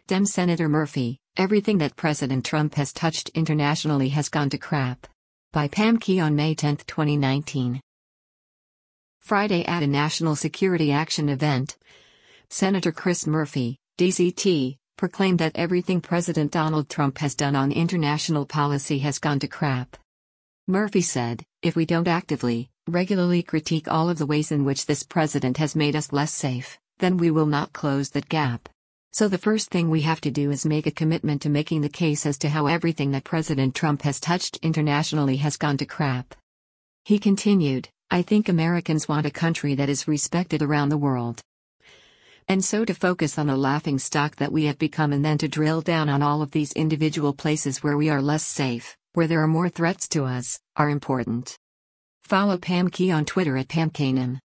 Dem Senator Murphy, everything that President Trump has touched internationally has gone to crap. By Pam Key on May 10, 2019. Friday at a National Security Action event, Senator Chris Murphy, DCT, proclaimed that everything President Donald Trump has done on international policy has gone to crap. Murphy said, "If we don't actively, regularly critique all of the ways in which this president has made us less safe, then we will not close that gap. So the first thing we have to do is make a commitment to making the case as to how everything that President Trump has touched internationally has gone to crap." He continued, "I think Americans want a country that is respected around the world. And so to focus on the laughingstock that we have become and then to drill down on all of these individual places where we are less safe, where there are more threats to us, are important." Follow Pam Key on Twitter at PamKanem.